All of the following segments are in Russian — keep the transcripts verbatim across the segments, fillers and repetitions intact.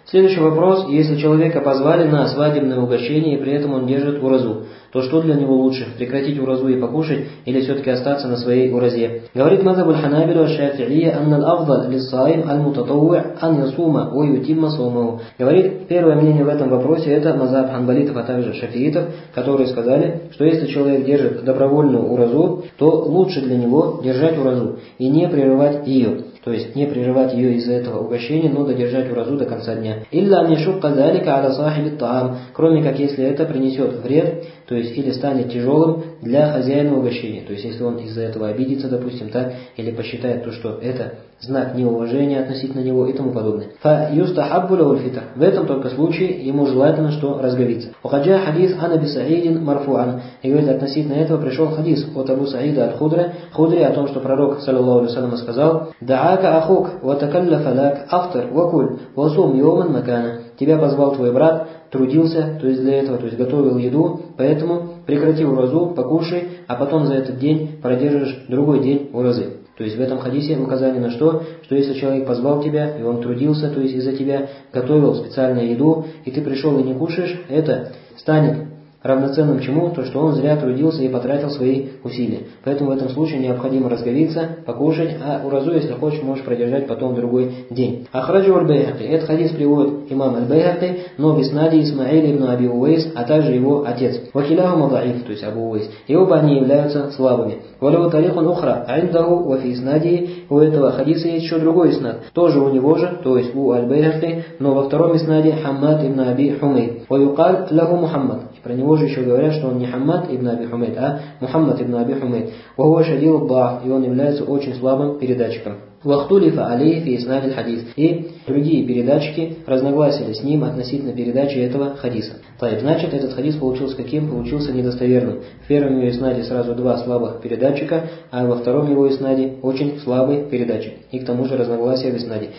Следующий вопрос. Если человека позвали на свадебное угощение, и при этом он держит уразу, то что для него лучше? Прекратить уразу и покушать, или все-таки остаться на своей уразе? Говорит мазхаб аль-Ханабиля ва Шафи'ия, анна аль-афдаль лиссаим аль-мутатавви' ан ясума ва ютимма саумаху. Говорит, первое мнение в этом вопросе это мазхаб ханбалитов, а также шафиитов, которые сказали, что если человек держит добровольную уразу, то лучше для него держать уразу и не прерывать ее. То есть не прерывать ее из-за этого угощения, но додержать уразу до конца дня. Илля ан яшукка залика аля сахиби таам, кроме как если это принесет вред, то есть или станет тяжелым для хозяина угощения. То есть если он из-за этого обидится, допустим, так, или посчитает то, что это знак неуважения относительно него и тому подобное. Фа юстахаббу лахуль фитр. В этом только случае ему желательно, что разговиться. Ухаджа хадис ан Аби Саидин марфуан. И говорит, относительно этого пришел хадис от Абу Саида аль-Худри, Худри о том, что пророк, саллаллаху алейхи ва саллям, сказал: «Даака ахук, ва такаллафа лак, афтар, ва куль, ва сум йоман макана». Тебя позвал твой брат, трудился, то есть для этого, то есть готовил еду, поэтому прекрати уразу, покушай, а потом за этот день продержишь другой день уразы. То есть в этом хадисе указание на что? Что если человек позвал тебя, и он трудился, то есть из-за тебя готовил специальную еду, и ты пришел и не кушаешь, это станет равноценным чему? То, что он зря трудился и потратил свои усилия. Поэтому в этом случае необходимо разговиться, покушать, а уразу, если хочешь, можешь продержать потом другой день. Ахраджу аль-Байхақи. Этот хадис приводит имам аль-Байхақи, но в иснаде Исмаиль ибн Аби Уэйс, а также его отец. Вахиляхума даиф, то есть Абу Уэйс. И оба они являются слабыми. Валяву тарихун ухра, айндаху, вафи иснади. У этого хадиса есть еще другой иснад. Тоже у него же, то есть у аль-Байхақи, но во втором иснаде Хаммад ибн Аби Хумейд. Ваюкаль лаху Мухаммад. Про него же еще говорят, что он не Хаммад ибн Аби Хумейд, а Мухаммад ибн Аби Хумейд. Вахуа шадил ба'ф, и он является очень слабым передатчиком. Вахтулифа алейхи фи иснади хадис. И другие передатчики разногласили с ним относительно передачи этого хадиса. Так, значит, этот хадис получился каким? Получился недостоверным. В первом его иснаде сразу два слабых передатчика, а во втором его иснаде очень слабый передатчик. И к тому же разногласия в иснаде.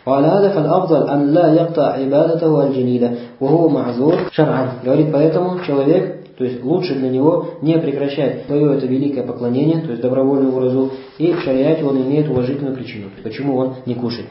Говорит, поэтому человек, то есть лучше для него не прекращать свое это великое поклонение, то есть добровольную уразу, и в шариате он имеет уважительную причину, почему он не кушает.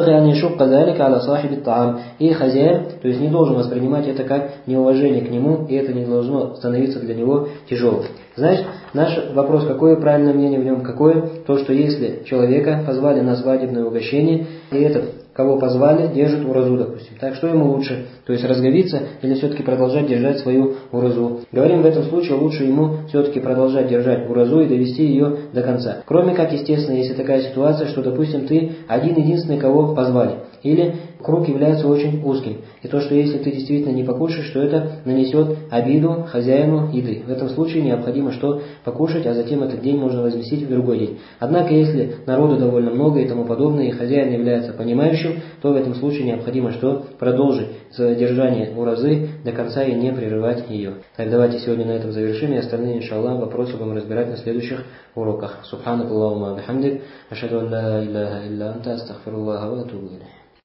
И хозяин, то есть не должен воспринимать это как неуважение к нему, и это не должно становиться для него тяжелым. Значит, наш вопрос, какое правильное мнение в нем, какое? То, что если человека позвали на свадебное угощение, и этот, кого позвали, держит уразу, допустим. Так что ему лучше? То есть разговиться или все-таки продолжать держать свою уразу? Говорим, в этом случае лучше ему все-таки продолжать держать уразу и довести ее до конца. Кроме как, естественно, если такая ситуация, что, допустим, ты один-единственный, кого позвали. Или круг является очень узким. И то, что если ты действительно не покушаешь, то это нанесет обиду хозяину еды. В этом случае необходимо что? Покушать, а затем этот день можно возместить в другой день. Однако, если народу довольно много и тому подобное, и хозяин является понимающим, то в этом случае необходимо что? Продолжить задержание уразы до конца и не прерывать ее. Так, давайте сегодня на этом завершим, и остальные, иншаллах, вопросы будем разбирать на следующих уроках. Субханакаллахумма бихамдик, ашхаду ан ла иляха илля анта, астагфируллаха ва атубу илейх.